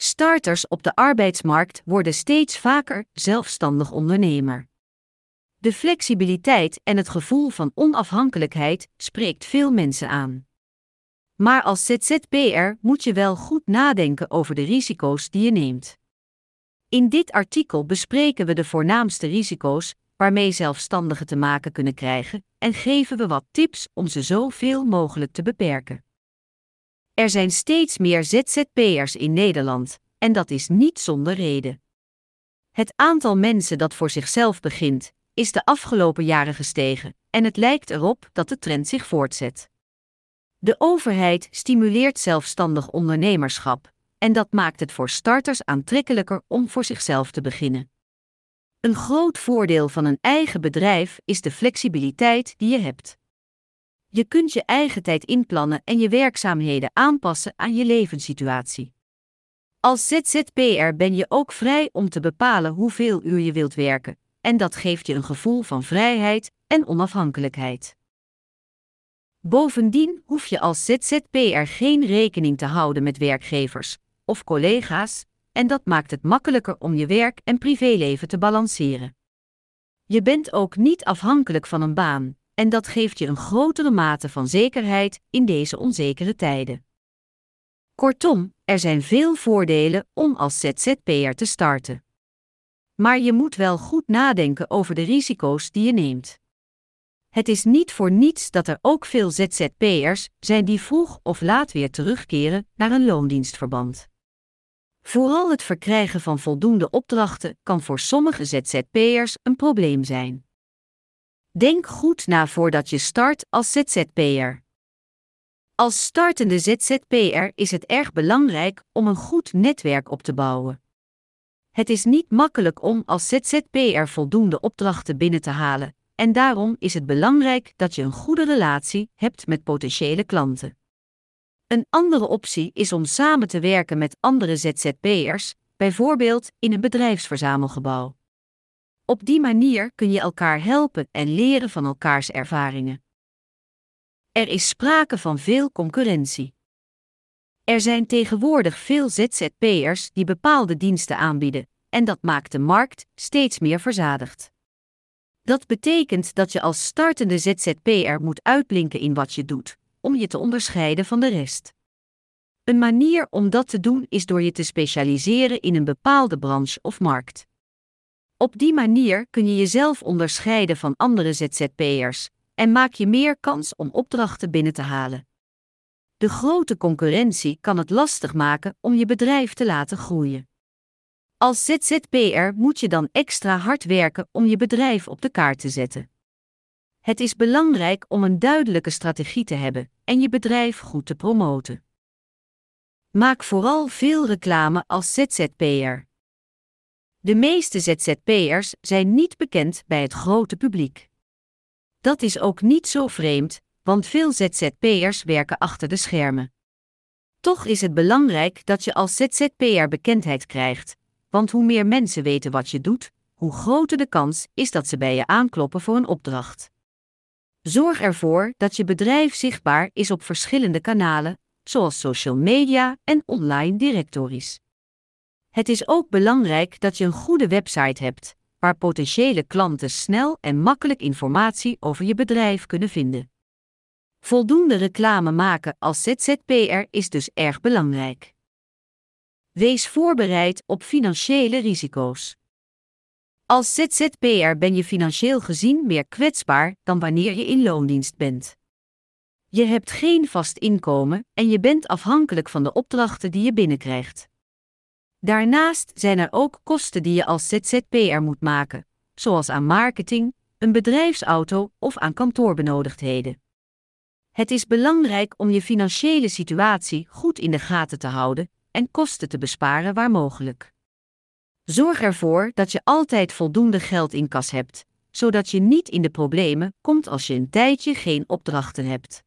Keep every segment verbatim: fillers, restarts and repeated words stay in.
Starters op de arbeidsmarkt worden steeds vaker zelfstandig ondernemer. De flexibiliteit en het gevoel van onafhankelijkheid spreekt veel mensen aan. Maar als Z Z P R moet je wel goed nadenken over de risico's die je neemt. In dit artikel bespreken we de voornaamste risico's waarmee zelfstandigen te maken kunnen krijgen en geven we wat tips om ze zoveel mogelijk te beperken. Er zijn steeds meer Z Z P R's in Nederland, en dat is niet zonder reden. Het aantal mensen dat voor zichzelf begint, is de afgelopen jaren gestegen, en het lijkt erop dat de trend zich voortzet. De overheid stimuleert zelfstandig ondernemerschap, en dat maakt het voor starters aantrekkelijker om voor zichzelf te beginnen. Een groot voordeel van een eigen bedrijf is de flexibiliteit die je hebt. Je kunt je eigen tijd inplannen en je werkzaamheden aanpassen aan je levenssituatie. Als Z Z P R ben je ook vrij om te bepalen hoeveel uur je wilt werken, en dat geeft je een gevoel van vrijheid en onafhankelijkheid. Bovendien hoef je als Z Z P R geen rekening te houden met werkgevers of collega's, en dat maakt het makkelijker om je werk- en privéleven te balanceren. Je bent ook niet afhankelijk van een baan, en dat geeft je een grotere mate van zekerheid in deze onzekere tijden. Kortom, er zijn veel voordelen om als Z Z P R te starten. Maar je moet wel goed nadenken over de risico's die je neemt. Het is niet voor niets dat er ook veel Z Z P R's zijn die vroeg of laat weer terugkeren naar een loondienstverband. Vooral het verkrijgen van voldoende opdrachten kan voor sommige Z Z P R's een probleem zijn. Denk goed na voordat je start als Z Z P R. Als startende Z Z P R is het erg belangrijk om een goed netwerk op te bouwen. Het is niet makkelijk om als Z Z P R voldoende opdrachten binnen te halen, en daarom is het belangrijk dat je een goede relatie hebt met potentiële klanten. Een andere optie is om samen te werken met andere Z Z P R's, bijvoorbeeld in een bedrijfsverzamelgebouw. Op die manier kun je elkaar helpen en leren van elkaars ervaringen. Er is sprake van veel concurrentie. Er zijn tegenwoordig veel Z Z P R's die bepaalde diensten aanbieden, en dat maakt de markt steeds meer verzadigd. Dat betekent dat je als startende Z Z P R moet uitblinken in wat je doet, om je te onderscheiden van de rest. Een manier om dat te doen is door je te specialiseren in een bepaalde branche of markt. Op die manier kun je jezelf onderscheiden van andere Z Z P R's en maak je meer kans om opdrachten binnen te halen. De grote concurrentie kan het lastig maken om je bedrijf te laten groeien. Als Z Z P R moet je dan extra hard werken om je bedrijf op de kaart te zetten. Het is belangrijk om een duidelijke strategie te hebben en je bedrijf goed te promoten. Maak vooral veel reclame als Z Z P R. De meeste Z Z P R's zijn niet bekend bij het grote publiek. Dat is ook niet zo vreemd, want veel Z Z P R's werken achter de schermen. Toch is het belangrijk dat je als Z Z P R bekendheid krijgt, want hoe meer mensen weten wat je doet, hoe groter de kans is dat ze bij je aankloppen voor een opdracht. Zorg ervoor dat je bedrijf zichtbaar is op verschillende kanalen, zoals social media en online directories. Het is ook belangrijk dat je een goede website hebt, waar potentiële klanten snel en makkelijk informatie over je bedrijf kunnen vinden. Voldoende reclame maken als Z Z P R is dus erg belangrijk. Wees voorbereid op financiële risico's. Als Z Z P R ben je financieel gezien meer kwetsbaar dan wanneer je in loondienst bent. Je hebt geen vast inkomen en je bent afhankelijk van de opdrachten die je binnenkrijgt. Daarnaast zijn er ook kosten die je als Z Z P R moet maken, zoals aan marketing, een bedrijfsauto of aan kantoorbenodigdheden. Het is belangrijk om je financiële situatie goed in de gaten te houden en kosten te besparen waar mogelijk. Zorg ervoor dat je altijd voldoende geld in kas hebt, zodat je niet in de problemen komt als je een tijdje geen opdrachten hebt.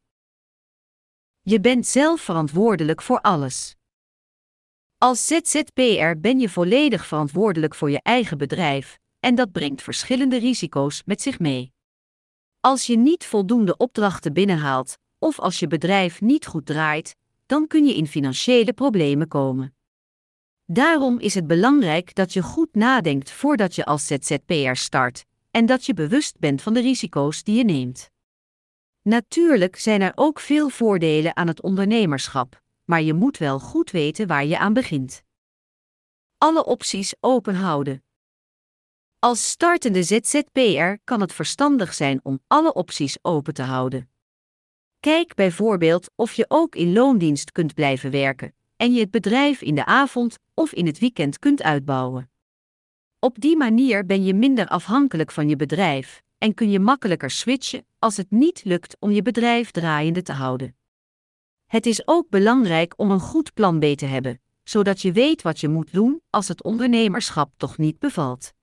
Je bent zelf verantwoordelijk voor alles. Als Z Z P R ben je volledig verantwoordelijk voor je eigen bedrijf, en dat brengt verschillende risico's met zich mee. Als je niet voldoende opdrachten binnenhaalt, of als je bedrijf niet goed draait, dan kun je in financiële problemen komen. Daarom is het belangrijk dat je goed nadenkt voordat je als Z Z P'er start en dat je bewust bent van de risico's die je neemt. Natuurlijk zijn er ook veel voordelen aan het ondernemerschap, maar je moet wel goed weten waar je aan begint. Alle opties open houden. Als startende Z Z P'er kan het verstandig zijn om alle opties open te houden. Kijk bijvoorbeeld of je ook in loondienst kunt blijven werken en je het bedrijf in de avond of in het weekend kunt uitbouwen. Op die manier ben je minder afhankelijk van je bedrijf en kun je makkelijker switchen als het niet lukt om je bedrijf draaiende te houden. Het is ook belangrijk om een goed plan B te hebben, zodat je weet wat je moet doen als het ondernemerschap toch niet bevalt.